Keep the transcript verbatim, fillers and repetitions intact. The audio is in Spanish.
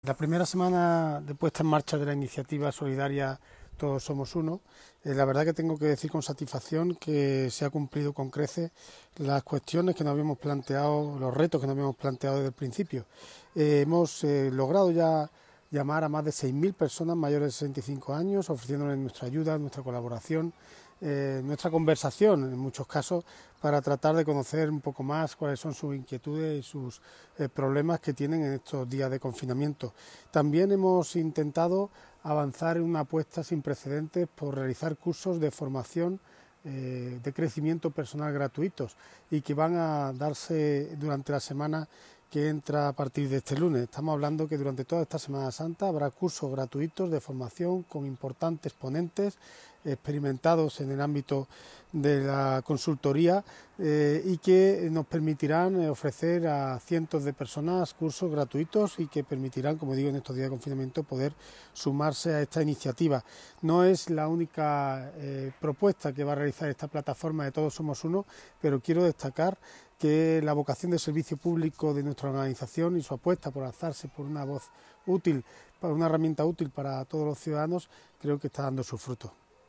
La primera semana de puesta en marcha de la iniciativa solidaria Todos Somos Uno, eh, la verdad que tengo que decir con satisfacción que se ha cumplido con creces las cuestiones que nos habíamos planteado, los retos que nos habíamos planteado desde el principio. Eh, hemos eh, logrado ya llamar a más de seis mil personas mayores de sesenta y cinco años, ofreciéndoles nuestra ayuda, nuestra colaboración, eh, nuestra conversación en muchos casos, para tratar de conocer un poco más cuáles son sus inquietudes y sus eh, problemas que tienen en estos días de confinamiento. También hemos intentado avanzar en una apuesta sin precedentes por realizar cursos de formación eh, de crecimiento personal gratuitos y que van a darse durante la semana que entra a partir de este lunes. Estamos hablando que durante toda esta Semana Santa habrá cursos gratuitos de formación con importantes ponentes experimentados en el ámbito de la consultoría eh, y que nos permitirán ofrecer a cientos de personas cursos gratuitos y que permitirán, como digo, en estos días de confinamiento poder sumarse a esta iniciativa. No es la única eh, propuesta que va a realizar esta plataforma de Todos Somos Uno, pero quiero destacar que la vocación de servicio público de nuestra organización y su apuesta por alzarse por una voz útil, por una herramienta útil para todos los ciudadanos, creo que está dando sus frutos.